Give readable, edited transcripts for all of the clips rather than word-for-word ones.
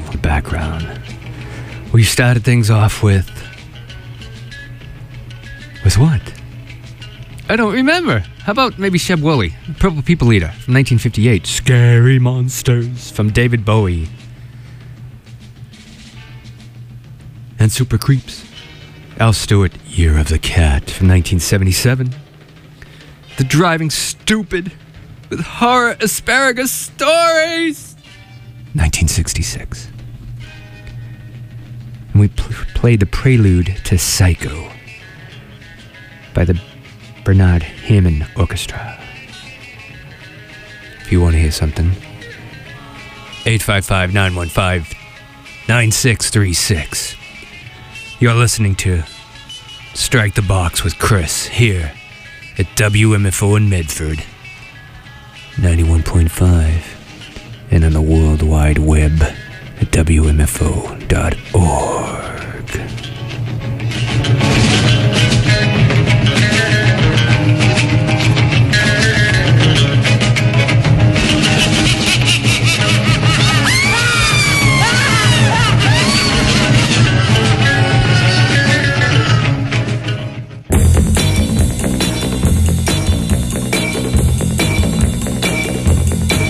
the background. We started things off with what? I don't remember. How about maybe Sheb Wooley, Purple People Eater from 1958. Scary Monsters from David Bowie. And Super Creeps. Al Stewart, Year of the Cat from 1977. The Driving Stupid with Horror Asparagus Stories, 1966. And we played the prelude to Psycho by the Bernard Hammond Orchestra. If you want to hear something, 855-915-9636. You're listening to Strike the Box with Chris here at WMFO in Medford, 91.5, and on the World Wide Web at WMFO.org.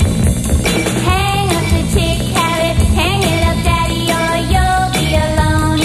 Hang up the chick carrot, hang it up, daddy, or you'll be alone.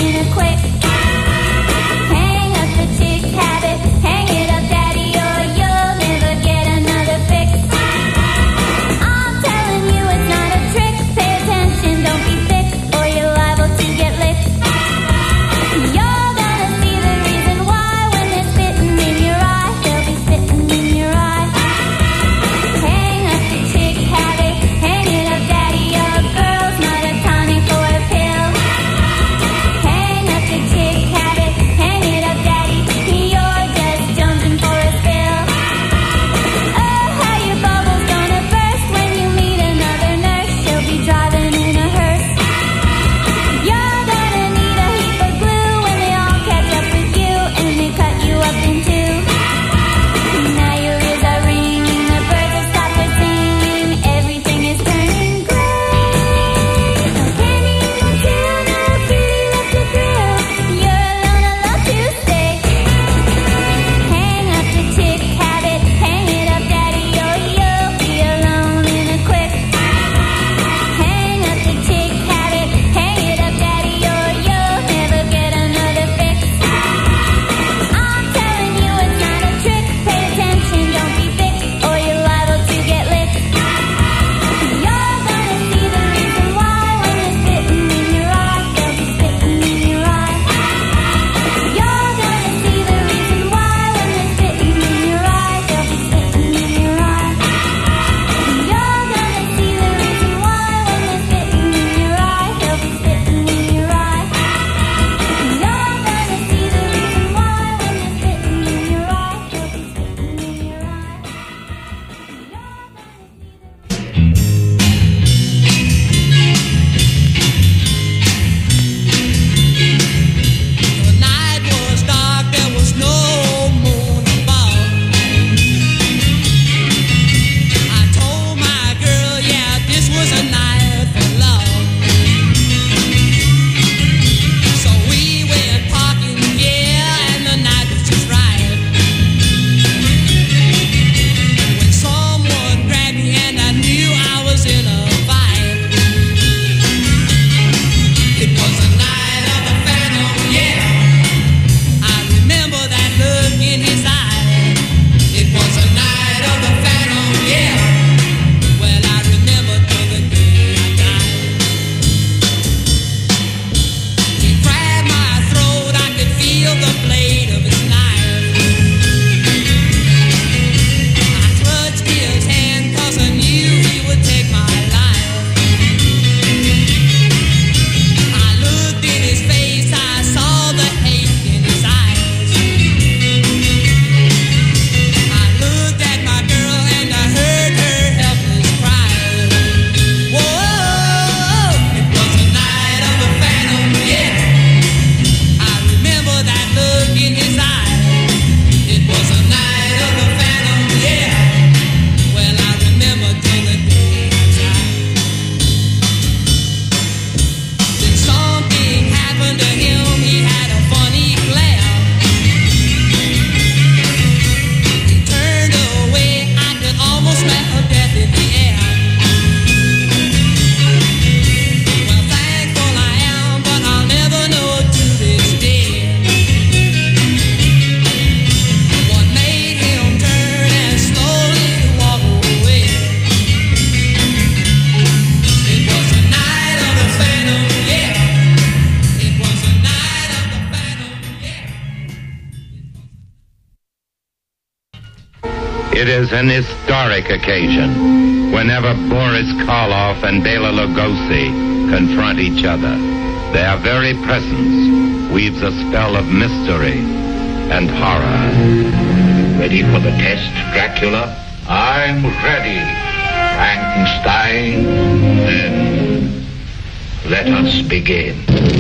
It is an historic occasion whenever Boris Karloff and Bela Lugosi confront each other. Their very presence weaves a spell of mystery and horror. Ready for the test, Dracula? I'm ready, Frankenstein. Then let us begin.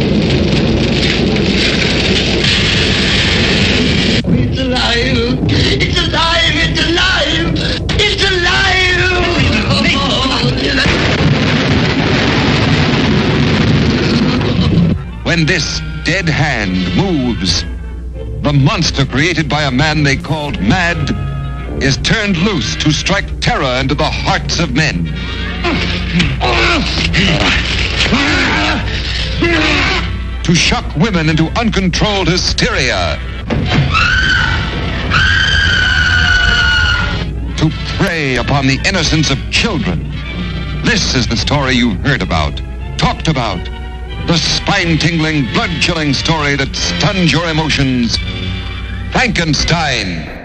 It's alive! It's alive! It's alive! It's alive! When this dead hand moves, the monster created by a man they called Mad is turned loose to strike terror into the hearts of men. To shock women into uncontrolled hysteria. To prey upon the innocence of children. This is the story you've heard about, talked about. The spine-tingling, blood-chilling story that stuns your emotions. Frankenstein.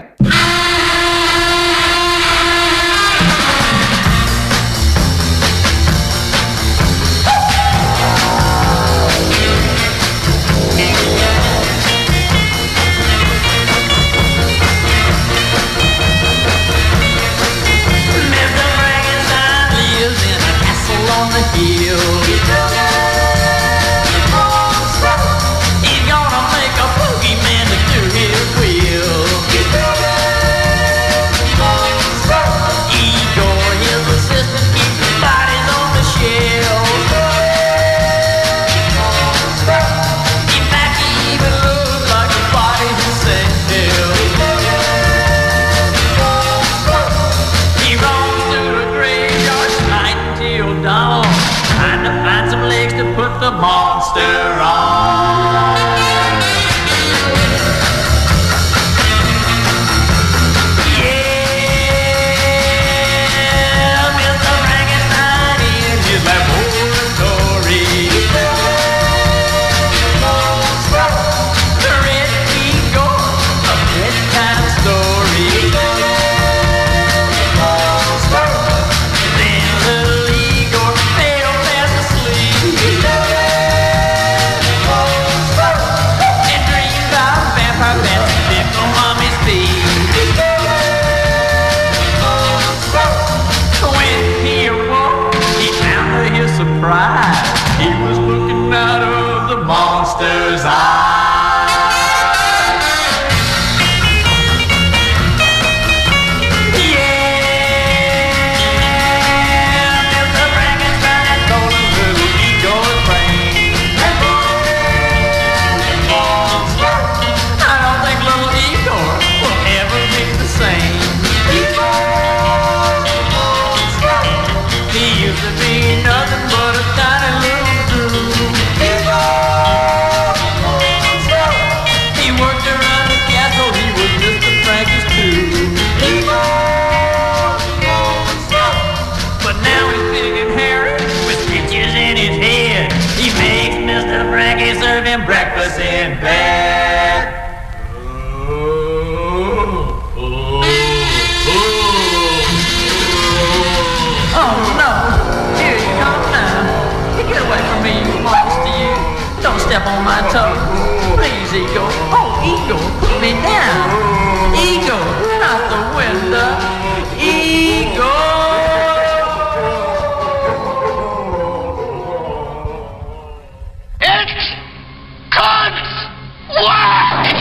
Step on my toe. Please, Ego. Oh, Ego, put me down. Ego, out the window. Ego. It's God's work!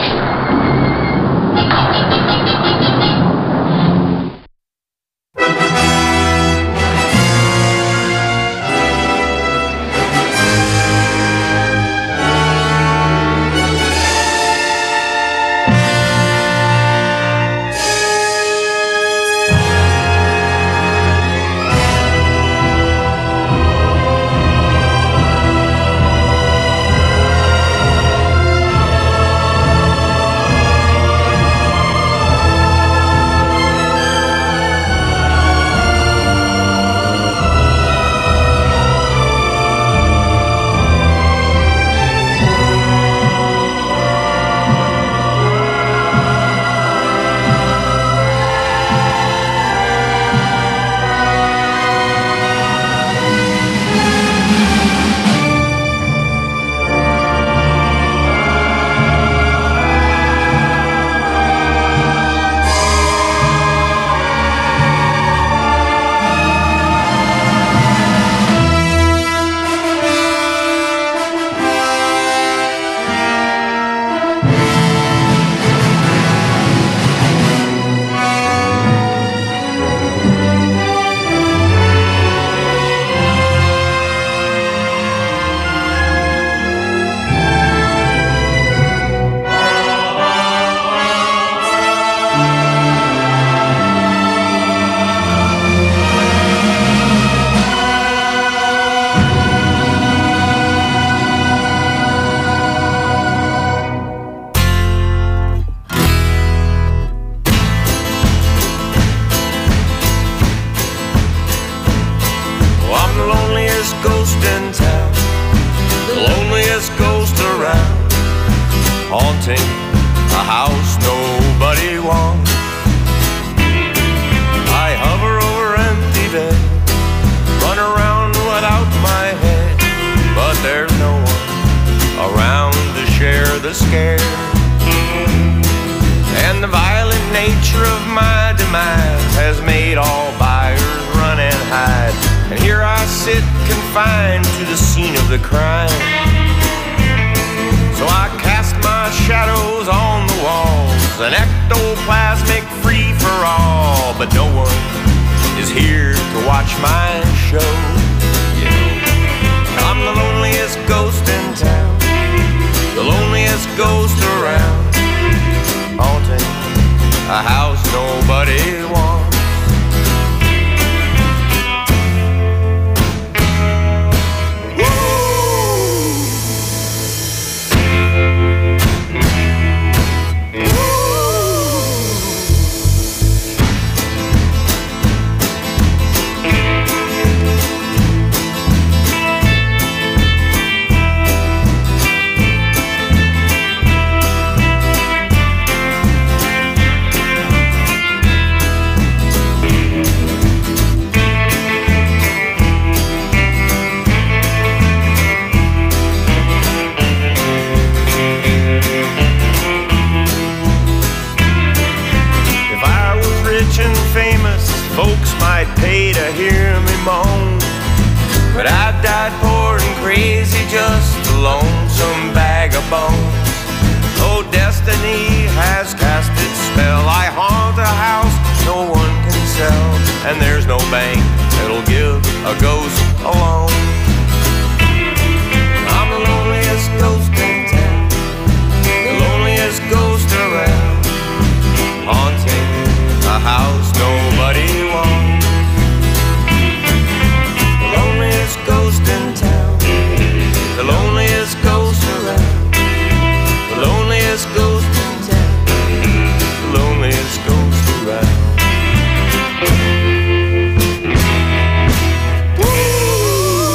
haunting a house nobody wants. I hover over empty bed, run around without my head, but there's no one around to share the scare. And the violent nature of my demise has made all buyers run and hide. And here I sit confined to the scene of the crime. So I cast my shadows on the walls, an ectoplasmic free-for-all. But no one is here to watch my show. Yeah. I'm the loneliest ghost in town, the loneliest ghost around, haunting a house nobody wants. Folks might pay to hear me moan, but I've died poor and crazy, just a lonesome bag of bones. Oh, destiny has cast its spell. I haunt a house no one can sell, and there's no bank that'll give a ghost a loan. I'm the loneliest ghost in town, the loneliest ghost around, haunting a house nobody wants. The loneliest ghost in town, the loneliest ghost around, the loneliest ghost in town, the loneliest ghost around. Woo!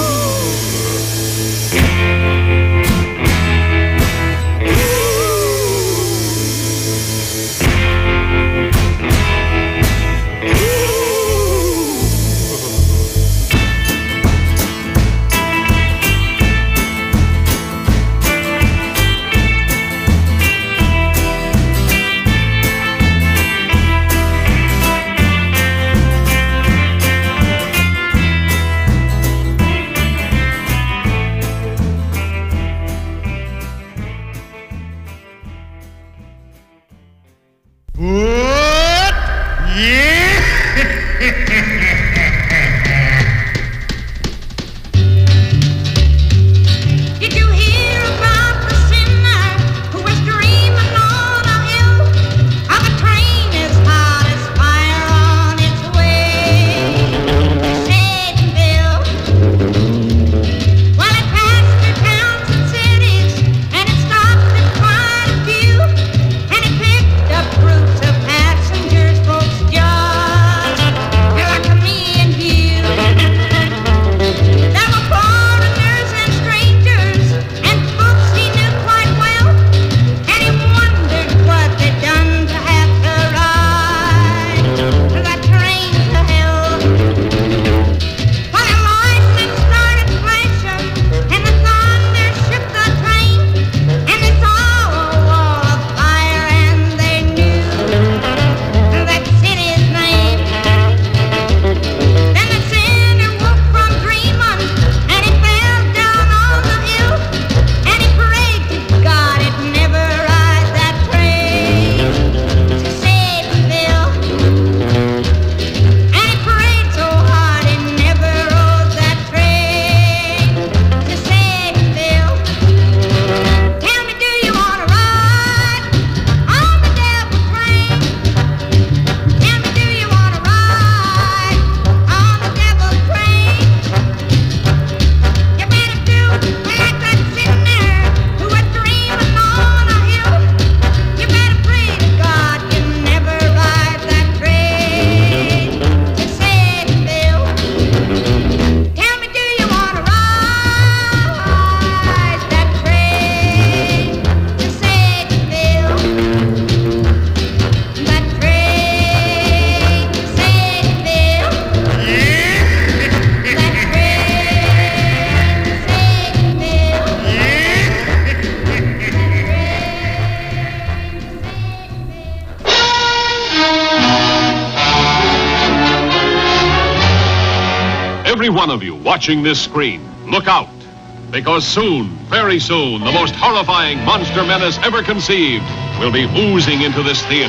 one of you watching this screen, look out. Because soon, very soon, the most horrifying monster menace ever conceived will be oozing into this theater.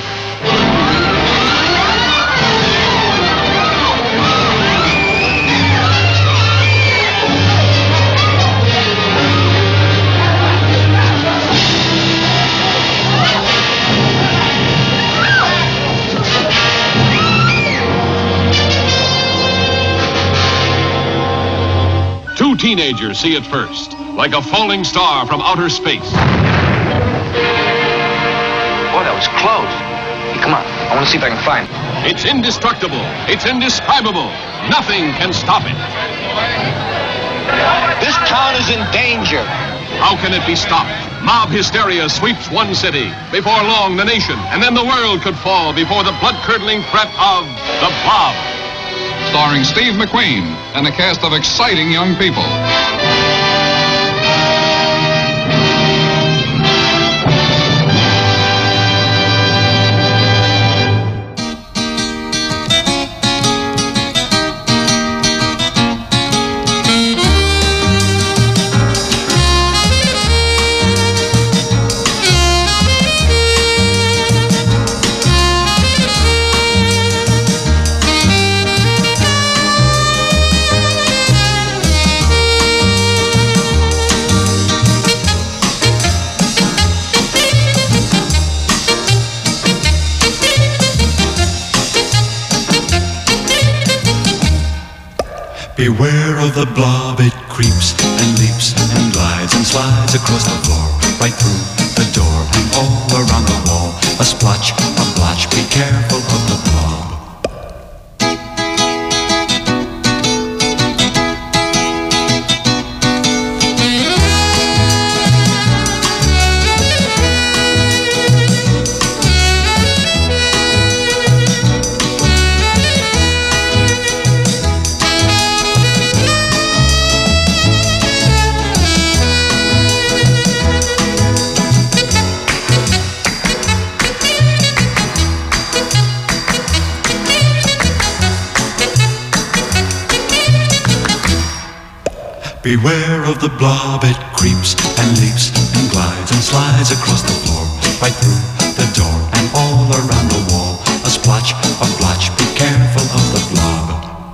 Two teenagers see it first, like a falling star from outer space. Boy, that was close. Hey, come on. I want to see if I can find it. It's indestructible. It's indescribable. Nothing can stop it. This town is in danger. How can it be stopped? Mob hysteria sweeps one city. Before long, the nation, and then the world could fall before the blood-curdling threat of the Blob. Starring Steve McQueen and a cast of exciting young people. Beware of the blob, it creeps and leaps and glides and slides across the floor, right through the door and all around the wall. A splotch, a blotch, be careful of the blob. Beware of the blob, it creeps and leaps and glides and slides across the floor, right through the door and all around the wall. A splotch, a blotch, be careful of the blob.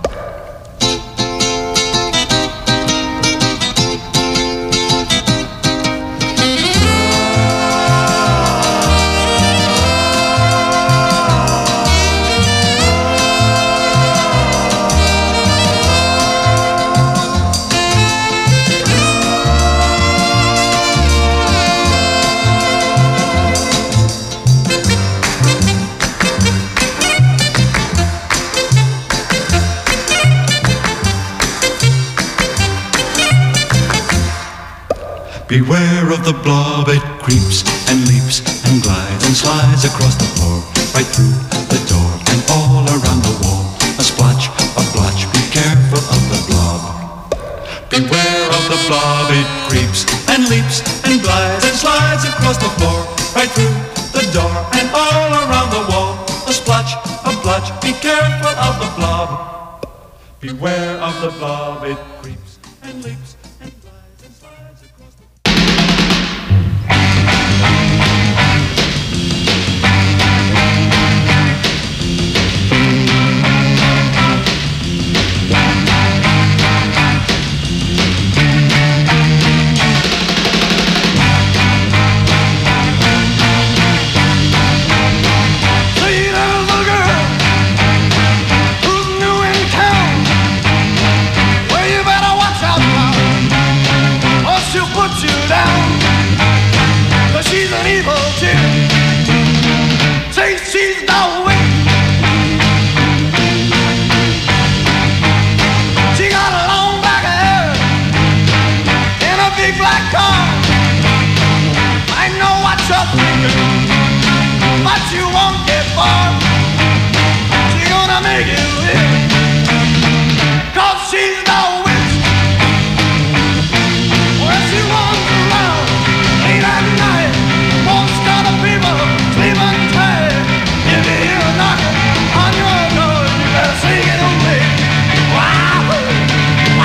Beware of the blob, it creeps and leaps and glides and slides across the floor, right through the door and all around the wall. A splotch, a blotch, be careful of the blob. Beware of the blob, it creeps and leaps and glides and slides across the floor, right through the door and all around the wall. A splotch, a blotch, be careful of the blob. Beware of the blob, it creeps and leaps. But you won't get far. She's gonna make you live, 'cause she's the witch. Well, she runs around late at night, won't stop the people sleeping tight. If you hear a knocking on your door, you better sing it away. Wow,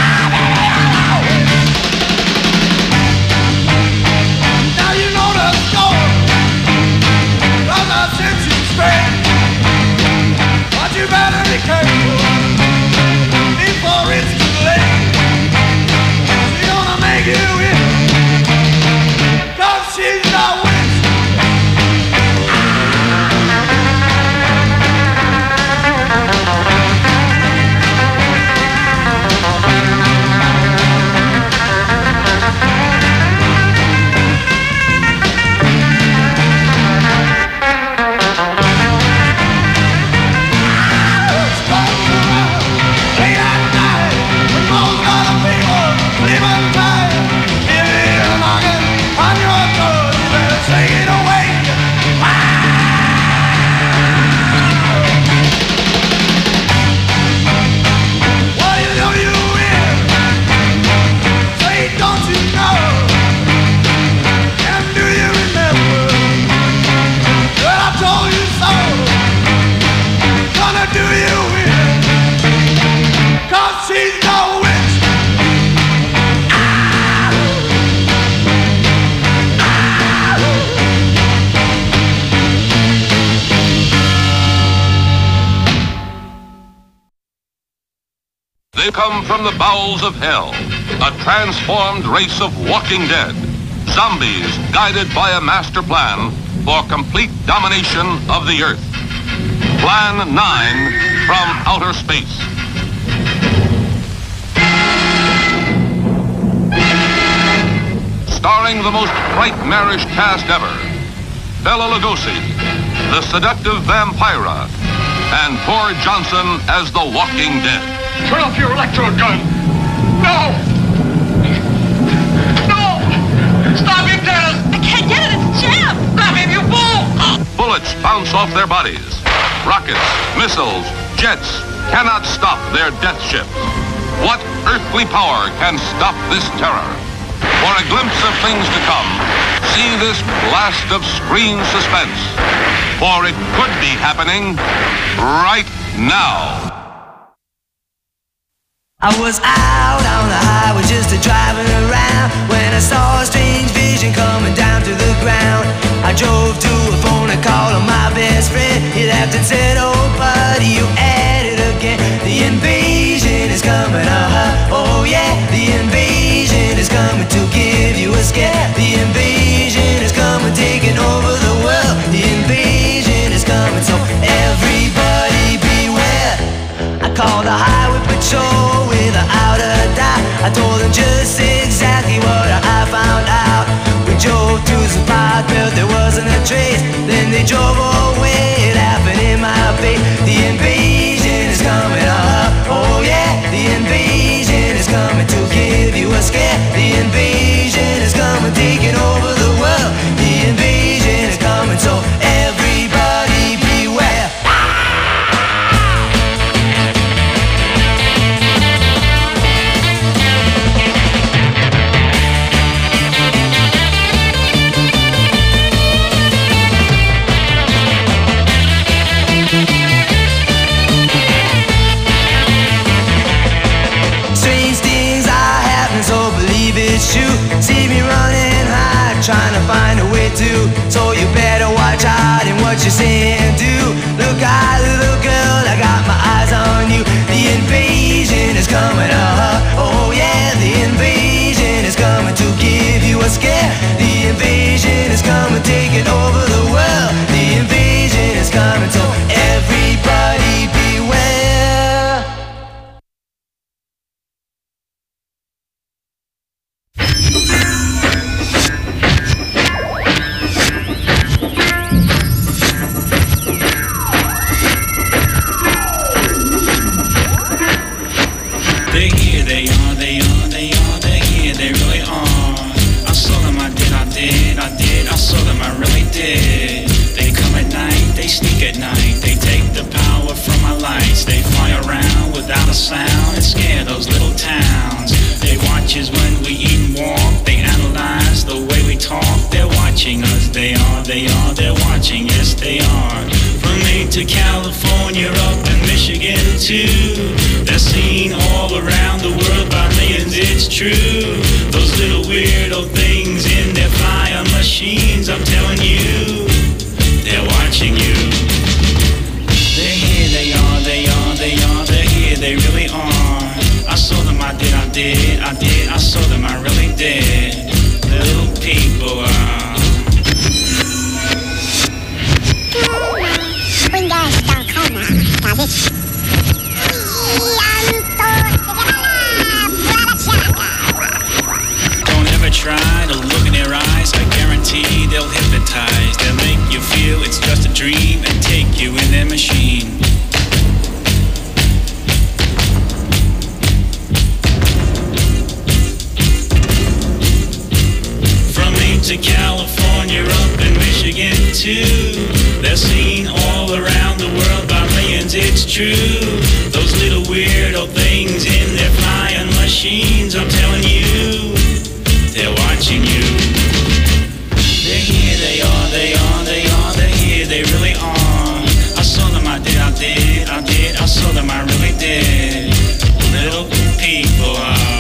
They come from the bowels of hell, a transformed race of walking dead, zombies guided by a master plan for complete domination of the Earth. Plan 9 from outer space. Starring the most nightmarish cast ever, Bela Lugosi, the seductive Vampira, and Thor Johnson as the Walking Dead. Turn off your electro gun! No! No! Stop him, Dennis! I can't get it, it's jammed! Stop him, you fool! Bullets bounce off their bodies. Rockets, missiles, jets cannot stop their death ships. What earthly power can stop this terror? For a glimpse of things to come, see this blast of screen suspense. For it could be happening right now. I was out on the highway just driving around when I saw a strange vision coming down to the ground. I drove to a phone and called on my best friend. He laughed and said, "Oh buddy, you at it again. The invasion is coming, oh yeah. The invasion is coming to give you a scare. The invasion is coming, taking over the world. The invasion is coming, so everybody beware." I called the highway patrol without a doubt. I told them just exactly what I found out. We drove to the spot, but there wasn't a trace. Then they drove away, laughing in my face. The invasion is coming, oh yeah. The invasion is coming to give you a scare. The invasion is coming, taking over the world. The invasion is coming, so everybody beware. Strange things are happening, so believe it's true. See me running high, trying to find a way to. So you better watch out in what you say and do. Look out, little girl, I got my eyes on you. The invasion is coming, oh yeah. The invasion is coming to give you a scare. The invasion is coming, taking over the world. The invasion is coming, so everybody beware. They're here, they are, they're here, they really are. I saw them, I saw them, I really did. They come at night, they sneak at night, they take the power from our lights. They fly around without a sound and scare those little towns. They watch us when we eat and walk, they analyze the way we talk. They're watching us, they're watching, yes they are. From Maine to California, up in Michigan too. They're seen all around the world by millions, it's true. Those little weirdo things in their flying machines, I'm telling you, they're watching you. They're here, they are, they're here, they really are. I saw them, I saw them, I really did. Little people are. Don't ever try to look in their eyes, I guarantee they'll hypnotize. They'll make you feel it's just a dream and take you in their machine. From Maine to California, up in Michigan too. They're seen all around the world by millions, it's true. Those little weirdo things in their flying machines, I'm telling you, they're watching you. They're here, they are, they're here, they really are. I saw them, I saw them, I really did. Little people are.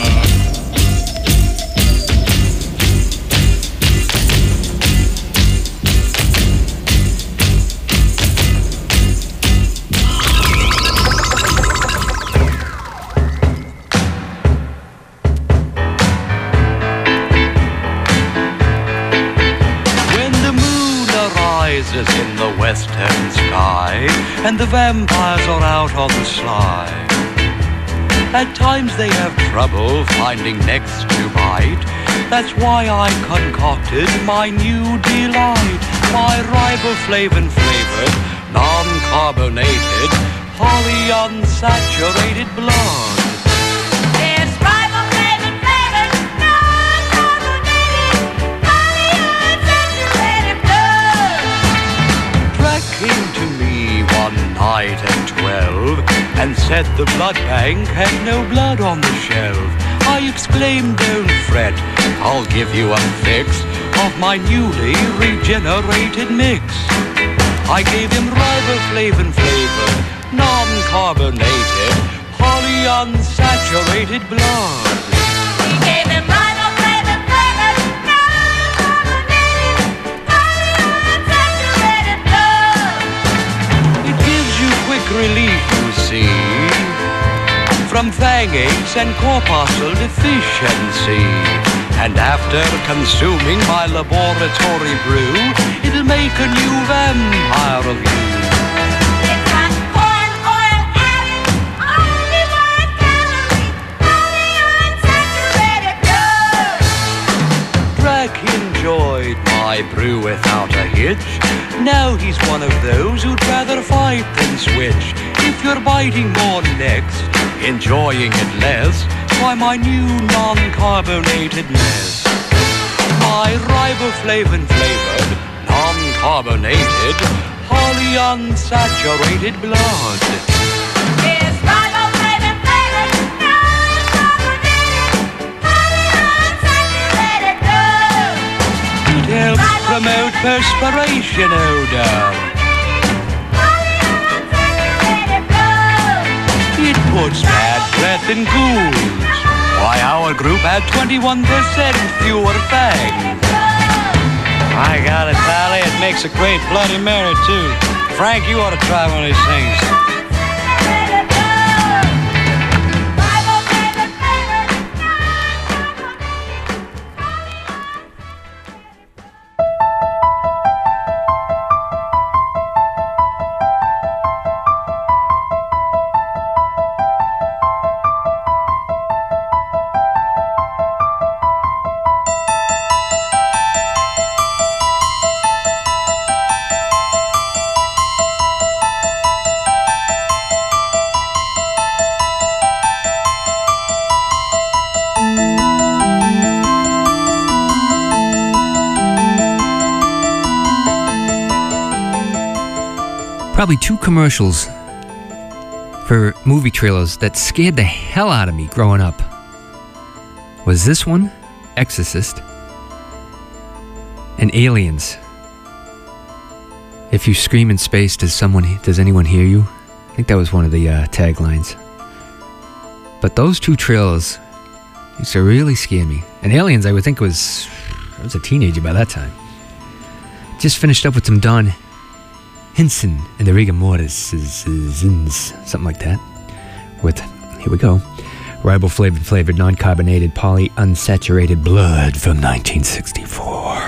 rises in the western sky, and the vampires are out on the sly. At times they have trouble finding necks to bite. That's why I concocted my new delight, my riboflavin flavored, non-carbonated, polyunsaturated blood. It's riboflavin flavored, non-carbonated, polyunsaturated blood. Drac came to me one night at 12 and said the blood bank had no blood on the shelf. I exclaimed, don't fret, I'll give you a fix of my newly regenerated mix. I gave him riboflavin flavored, non-carbonated, polyunsaturated blood. We gave him riboflavin flavored, non-carbonated, polyunsaturated blood. It gives you quick relief, you see, from fang aches and corpuscle deficiency. And after consuming my laboratory brew, it'll make a new vampire of you. It's got corn oil added, only 1 calorie, polyunsaturated blood. Drac enjoyed my brew without a hitch. Now he's one of those who'd rather fight than switch. If you're biting more next, enjoying it less, try my new non-carbonated mess. My riboflavin flavored, non-carbonated, polyunsaturated blood. It's riboflavin flavored, non-carbonated, polyunsaturated blood. It helps promote perspiration odor. It puts bad breath in ghouls. Why, our group had 21% fewer fangs. I got it, Pally. It makes a great Bloody Mary, too. Frank, you ought to try one of these things. Probably 2 commercials for movie trailers that scared the hell out of me growing up. Was this one, Exorcist, and Aliens. If you scream in space, does anyone hear you? I think that was one of the taglines. But those 2 trailers used to really scare me. And Aliens, I would think I was a teenager by that time. Just finished up with some Don Henson and the Rigor Mortis, something like that. With, here we go, riboflavin flavored, non-carbonated, polyunsaturated blood from 1964.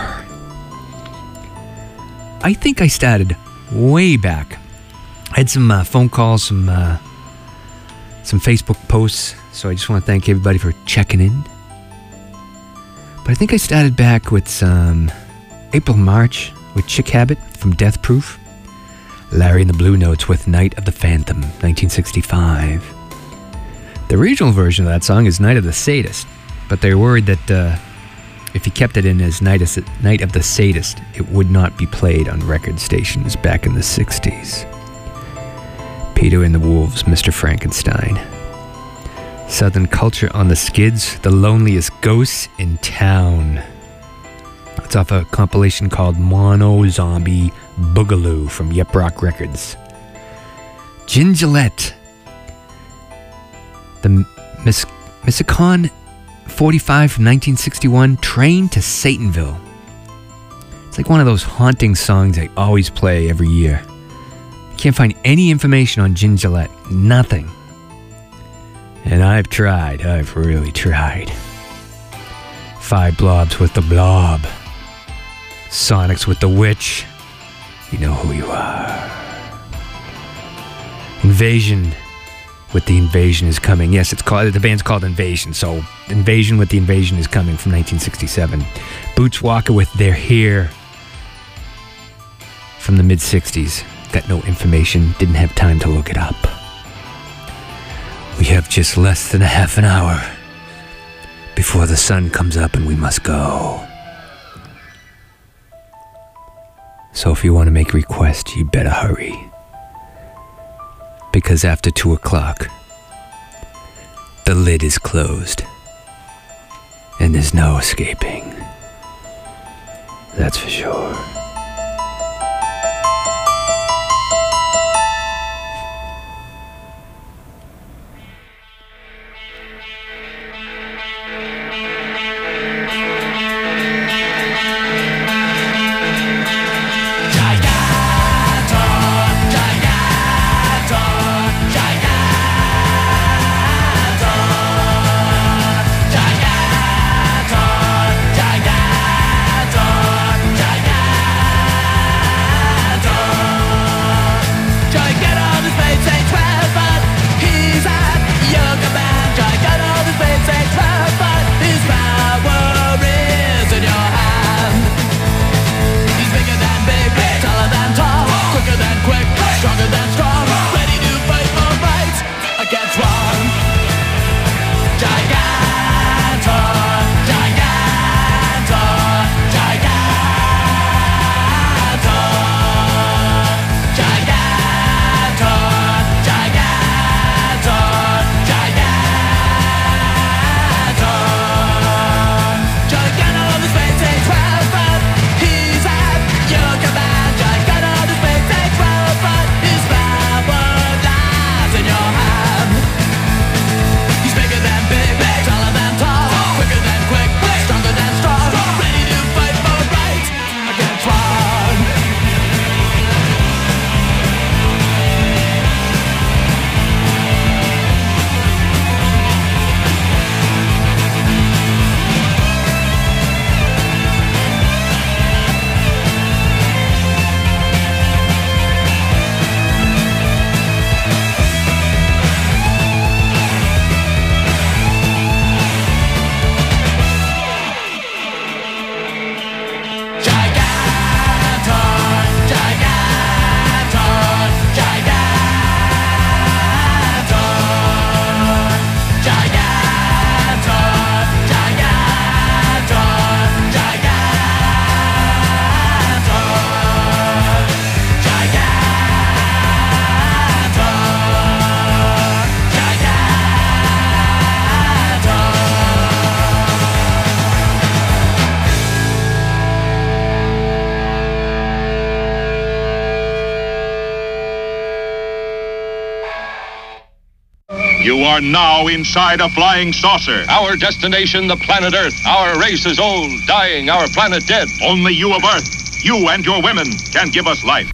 I think I started way back. I had some phone calls, some Facebook posts, so I just want to thank everybody for checking in. But I think I started back with some April March with Chick Habit from Death Proof. Larry and the Blue Notes with Night of the Phantom, 1965. The original version of that song is Night of the Sadist, but they're worried that if you kept it in as Night of the Sadist, it would not be played on record stations back in the 60s. Peter and the Wolves, Mr. Frankenstein. Southern Culture on the Skids, The Loneliest Ghosts in Town. It's off a compilation called Mono Zombie Boogaloo from Yep Rock Records. Gingillette. The Missicon 45 from 1961, Train to Satanville. It's like one of those haunting songs I always play every year. Can't find any information on Gingillette. Nothing. And I've tried. I've really tried. 5 Blobs with the Blob. Sonics with the Witch. You know who you are. Invasion with the Invasion is coming. Yes, it's called, the band's called Invasion, so Invasion with the Invasion is coming from 1967. Boots Walker with They're Here from the mid-60s. Got no information, didn't have time to look it up. We have just less than a half an hour before the sun comes up and we must go. So if you want to make a request, you better hurry. Because after 2 o'clock, the lid is closed. And there's no escaping. That's for sure. You are now inside a flying saucer. Our destination, the planet Earth. Our race is old, dying, our planet dead. Only you of Earth, you and your women, can give us life.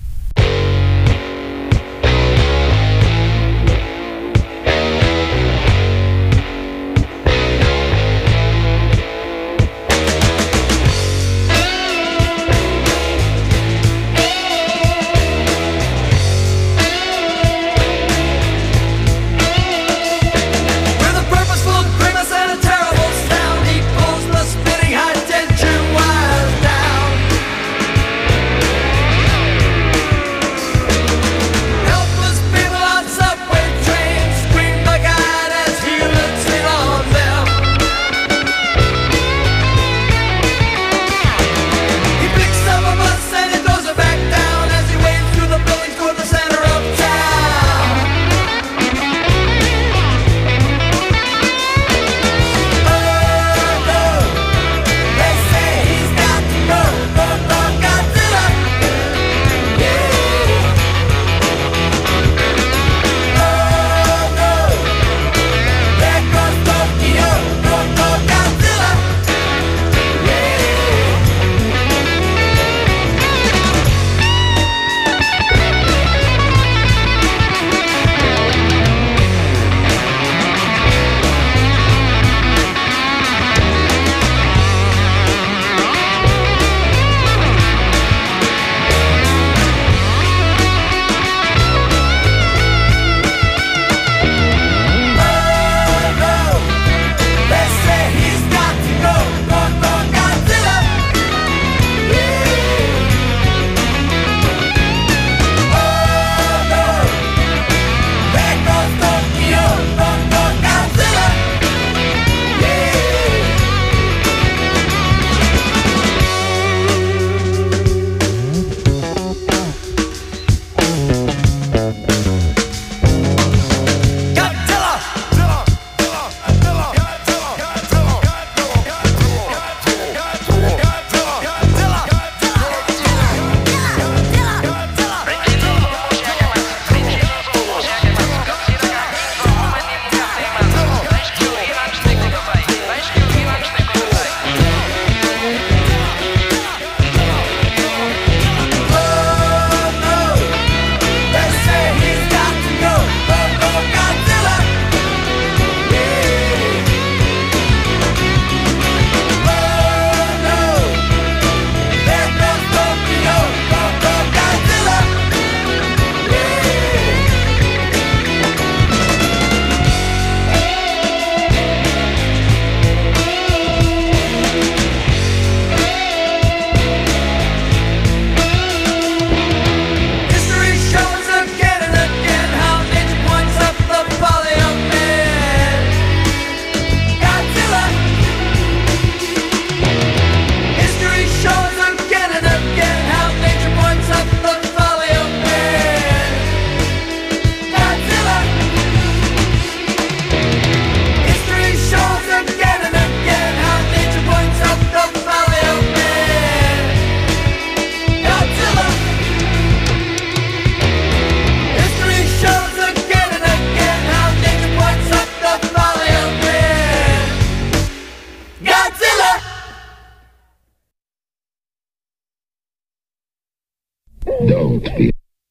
Don't be.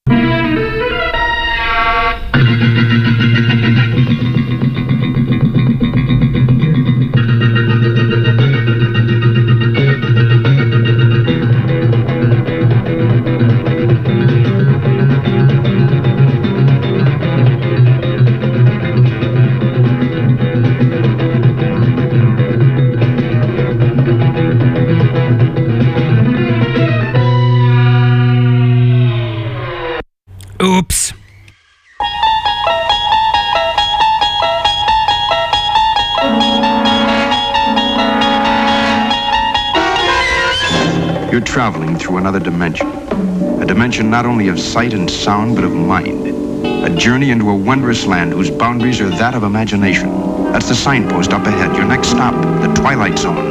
Oops. You're traveling through another dimension. A dimension not only of sight and sound, but of mind. A journey into a wondrous land whose boundaries are that of imagination. That's the signpost up ahead. Your next stop, the Twilight Zone.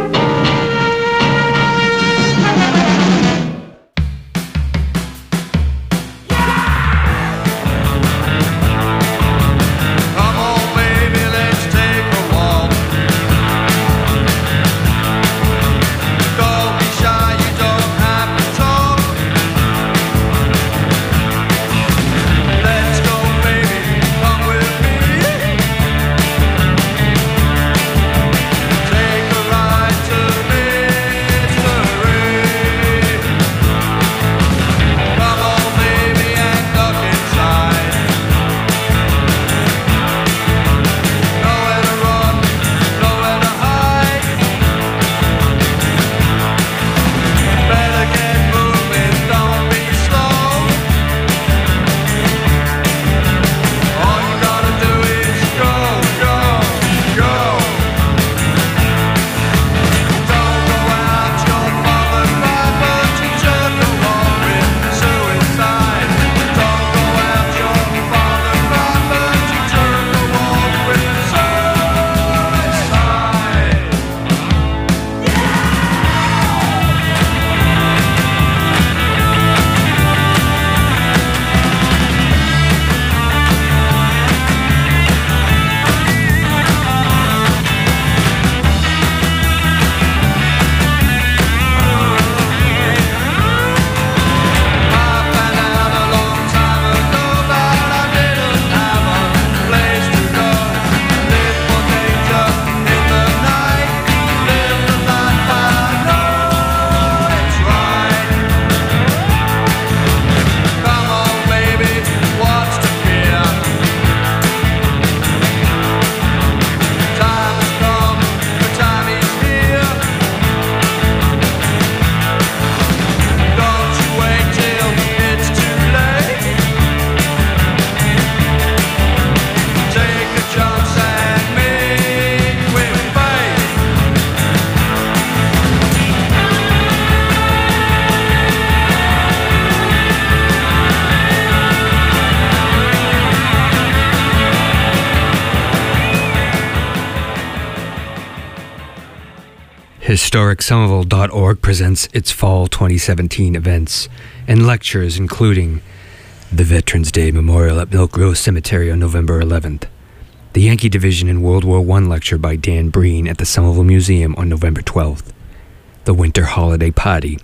HistoricSomerville.org presents its fall 2017 events and lectures, including the Veterans Day Memorial at Milk Grove Cemetery on November 11th, the Yankee Division in World War I lecture by Dan Breen at the Somerville Museum on November 12th, the Winter Holiday Party.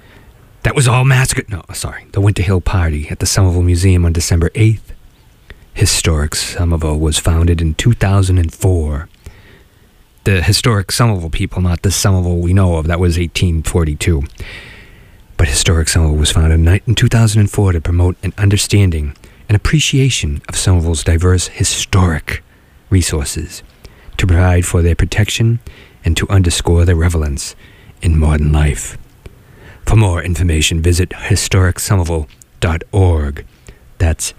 That was all the Winter Hill Party at the Somerville Museum on December 8th. Historic Somerville was founded in 2004. The historic Somerville people, not the Somerville we know of. That was 1842. But Historic Somerville was founded in 2004 to promote an understanding and appreciation of Somerville's diverse historic resources, to provide for their protection, and to underscore their relevance in modern life. For more information, visit HistoricSomerville.org. That's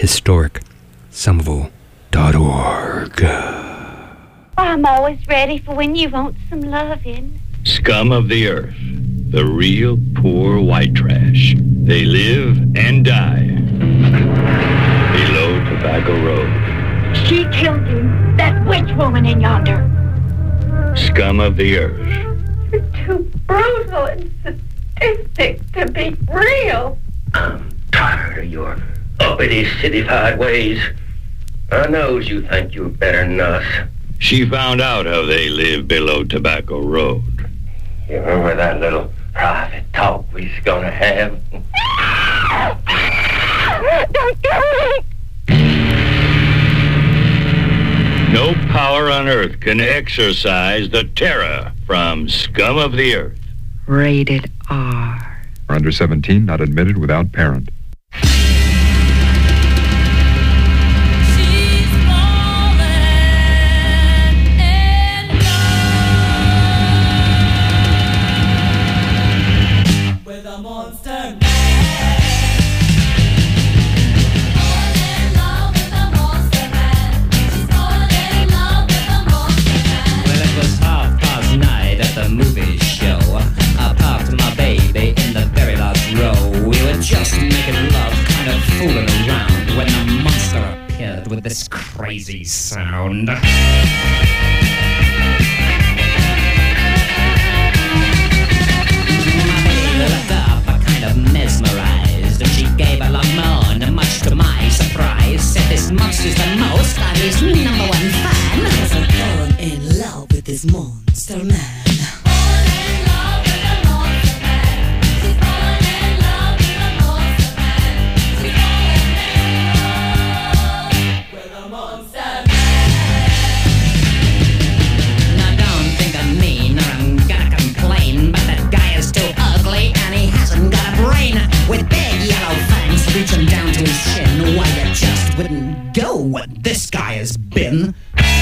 HistoricSomerville.org. I'm always ready for when you want some loving. Scum of the earth, the real poor white trash. They live and die below Tobacco Road. She killed him, that witch woman in yonder. Scum of the earth. You're too brutal and sadistic to be real. I'm tired of your uppity, citified ways. I knows you think you're better than us. She found out how they live below Tobacco Road. You remember that little private talk we was gonna have? No power on earth can exorcise the terror from scum of the earth. Rated R. Under 17, not admitted without parent. Just making love, kind of fooling around, when the monster appeared with this crazy sound. Looked up, kind of mesmerized, and she gave a long moan, much to my surprise. Said this monster's the most, I'm his number one fan. Cause I'm falling in love with this monster man. With big yellow fangs reaching down to his chin. Why you just wouldn't go what this guy has been.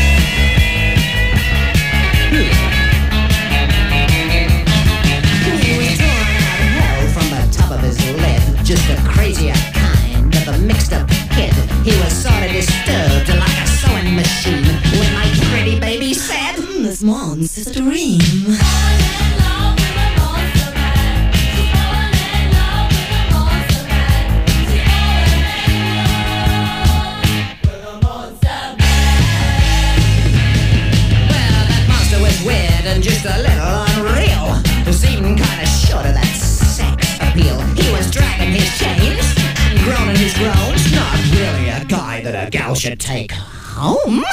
He was torn out of hell from the top of his lid. Just a crazier kind of a mixed up kid. He was sort of disturbed like a sewing machine when my pretty baby said, This monster's a dream. Weird and just a little unreal. Seemed kinda short of that sex appeal. He was dragging his chains and groaning his groans. Not really a guy that a gal should take home.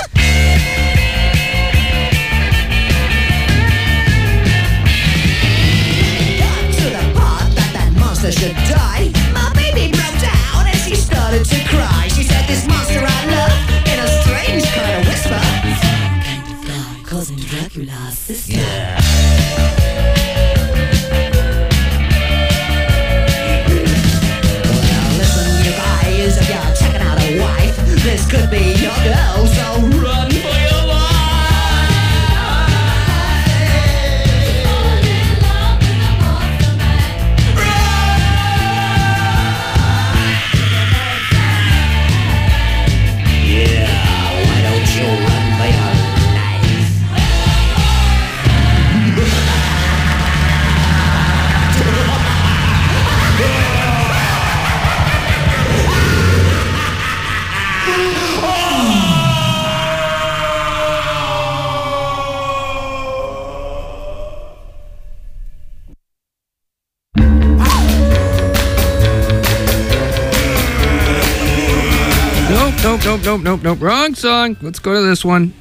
Got to the part that that monster should die. My baby broke down and she started to cry. She said, this monster I love, in a strange kind of whisper. Cousin Dracula's sister. Yeah. Well, listen, you guys, if you're checking out a wife, this could be your girl, so run for your life. Yeah, why don't you run for your life? Nope. Wrong song. Let's go to this one.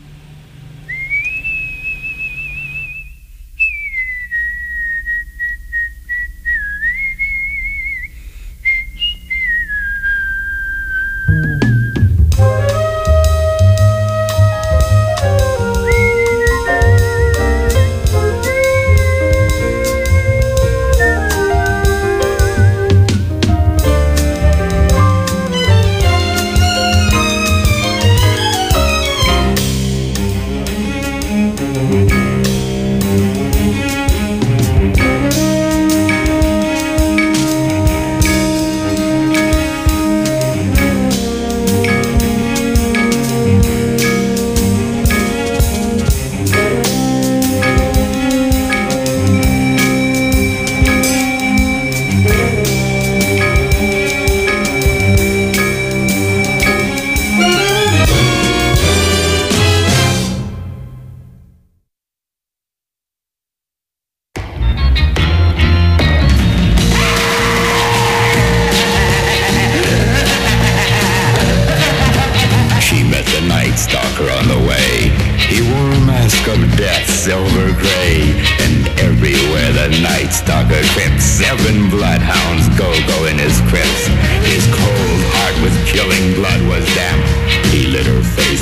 silver gray, and everywhere the Night Stalker crept, 7 bloodhounds go-go in his crypts. His cold heart with killing blood was damp. He lit her face with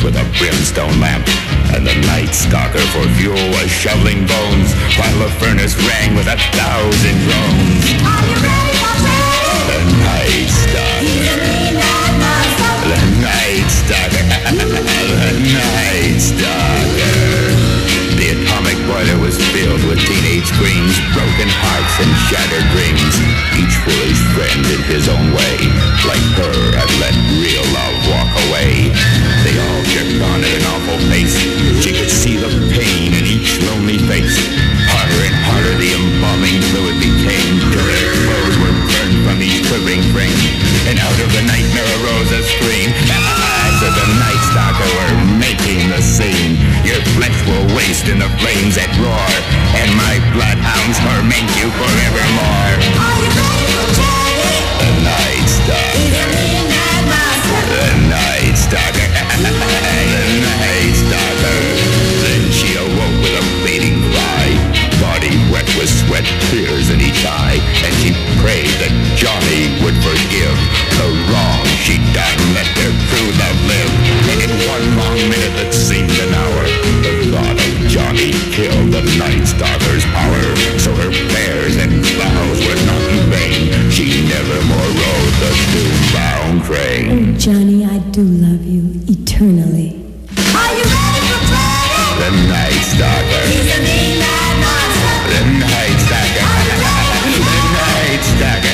with a brimstone lamp. And the night stalker for fuel was shoveling bones, while the furnace rang with 1,000 groans. Are you ready for training? The night stalker. The night stalker. The night stalker. The atomic boiler was filled with teenage screams, broken hearts and shattered dreams. Each foolish friend in his own way, like her, had let real love walk away. They all jerked on at an awful pace. She could see the pain in each lonely face. Harder and harder the embalming fluid became, till their clothes were burned from each quivering frame. And out of the nightmare arose a scream. As of the night stalker were making the scene. Your flesh will waste in the flames that roar, and my bloodhounds torment you forevermore. Are you ready for training? The night stalker. The night stalker. The night stalker. Then she awoke with a bleeding cry, body wet with sweat, tears in each eye, and she prayed that Johnny would forgive the wrong she'd done, let their true love live. And in one long minute that seemed an hour, the thought of Johnny killed the night stalker's power. So her prayers and vows were not in vain. She never more rode the doom-bound train. Oh, Johnny, I do love you eternally. Are you ready for training? The night stalker. He's a mean mad monster. The night stalker. The night stalker.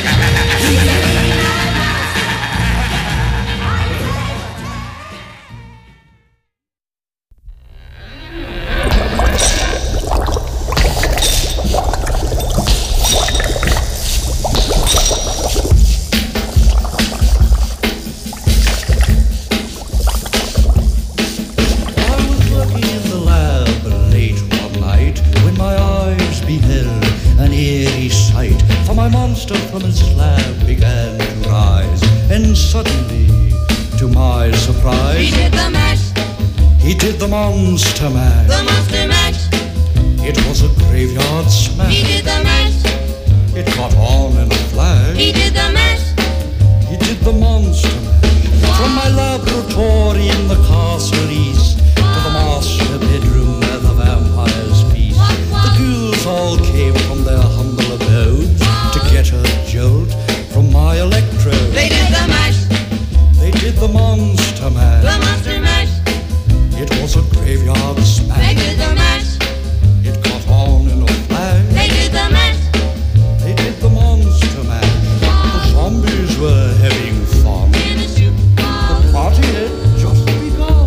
From his slab began to rise, and suddenly, to my surprise, He did the mash. He did the monster mash. The monster mash. It was a graveyard smash. He did the mash. It caught on in a flash. He did the mash. He did the monster mash. From my laboratory in the castle east to the master bedroom where the vampires feast, the ghouls all came from their humble abodes to get a jolt from my electrode. They did the mash. They did the monster mash. The monster mash. It was a graveyard smash. They did the mash. It caught on in a flash. They did the mash. They did the monster mash. The zombies were having fun. The party had just begun.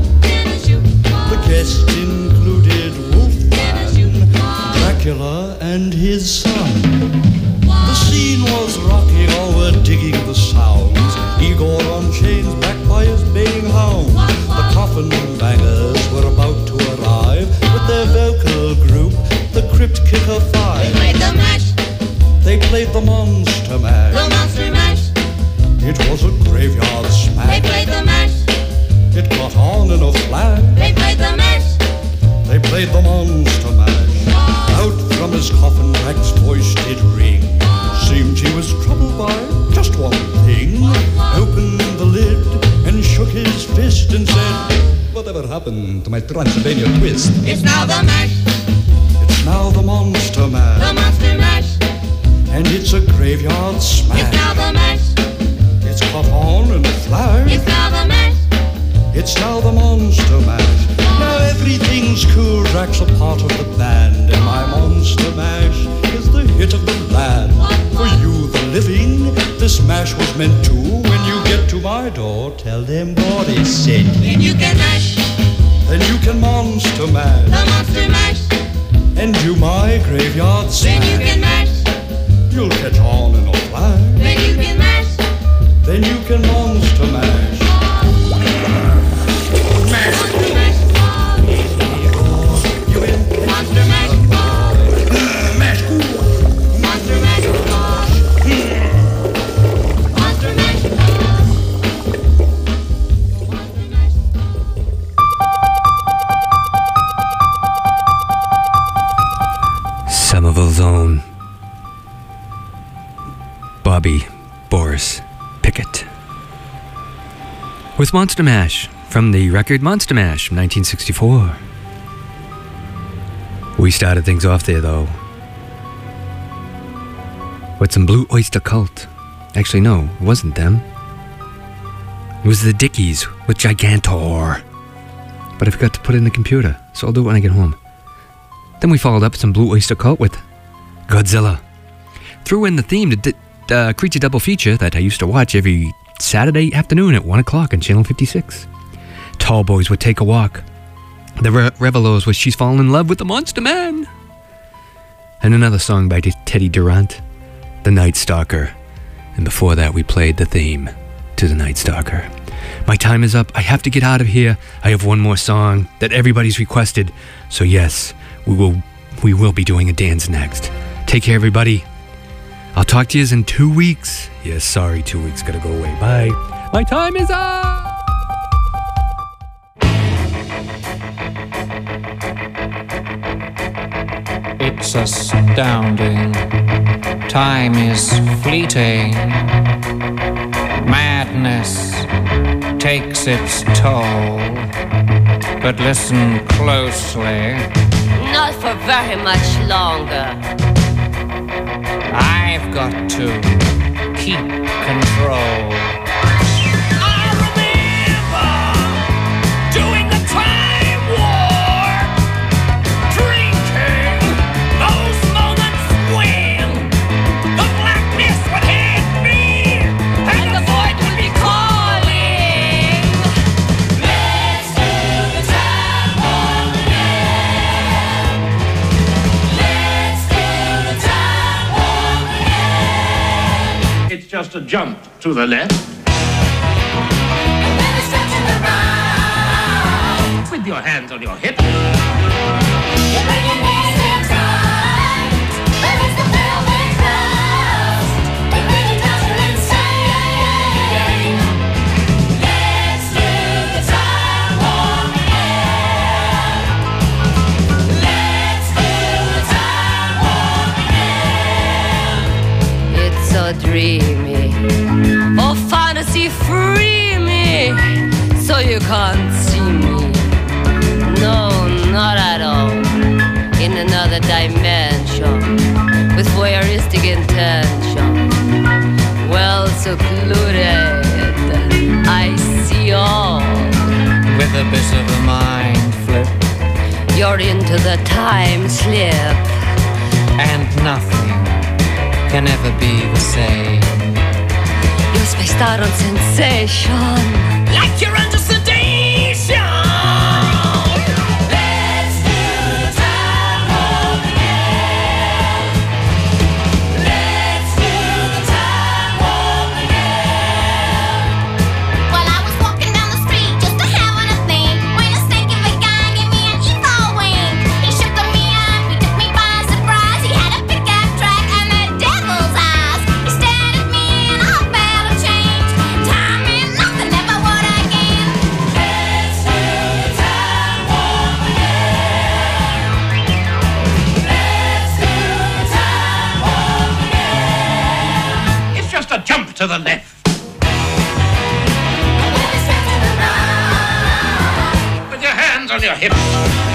The guests included Wolfman, Dracula, and his son. The scene was rocking, all were digging the sounds. Igor on chains, backed by his baying hound. The coffin bangers were about to arrive with their vocal group, the Crypt Kicker Five. They played the mash. They played the monster mash. The monster mash. It was a graveyard smash. They played the mash. It caught on in a flash. They played the mash. They played the monster mash. Out from his coffin, Rex's voice did ring. Seemed he was troubled by just one thing. Opened the lid and shook his fist and said, "Whatever happened to my Transylvania twist?" It's now the mash. It's now the monster mash. The monster mash. And it's a graveyard smash. It's now the mash. It's caught on in a flash. It's now the mash. It's now the monster mash. Now everything's cool. Drax a part of the band, and my monster mash is the hit of the land. For you, the living, this mash was meant to. When you get to my door, tell them what is said. Then you can mash. Then you can monster mash. The monster mash. And do my graveyard smash. Then you can mash. You'll catch on in a flash. Then you can mash. Then you can monster mash. Monster mash. You in? Monster mash. Mash. Monster mash. Monster mash. Somerville's own Bobby Boris Pickett with Monster Mash from the record Monster Mash from 1964. We started things off there, though, with some Blue Oyster Cult. Actually, no, it wasn't them. It was the Dickies with Gigantor. But I forgot to put it in the computer, so I'll do it when I get home. Then we followed up some Blue Oyster Cult with Godzilla. Threw in the theme to Creature Double Feature that I used to watch every Saturday afternoon at 1 o'clock on Channel 56. Tall Boys would Take a Walk. The Revelos was She's Fallen in Love with the Monster Man. And another song by Teddy Durant, The Night Stalker. And before that we played the theme to The Night Stalker. My time is up. I have to get out of here. I have one more song that everybody's requested. So yes, we will be doing a dance next. Take care, everybody. I'll talk to you in 2 weeks. Yes, sorry, 2 weeks gotta go away. Bye. My time is up. It's astounding. Time is fleeting. Madness takes its toll. But listen closely. Not for very much longer. I've got to keep control. I remember doing the time war, drinking those moments when the blackness would hit me and the void would be calling. Let's do the time war again. Let's do the time war again. It's just a jump to the left. With your hands on your hips. It's so dreamy. Oh, fantasy, free me. So you can't see me. No, not at all. In another dimension, with voyeuristic intention. Well secluded, I see all. With a bit of a mind flip. You're into the time slip. And nothing can ever be the same. You're spaced out on sensation. Like you're under sedation. Let's do the time war again. Let's do the time war again. Well, I was walking down the street just a having a thing when a stinking big guy gave me an evil wink. He shook me up, he took me by surprise. He had a pickup truck and the devil's eyes. He stared at me and I felt a change. Time meant nothing, never would again. Let's do the time war again. Let's do the time war again. It's just a jump to the left. With your hands on your hips.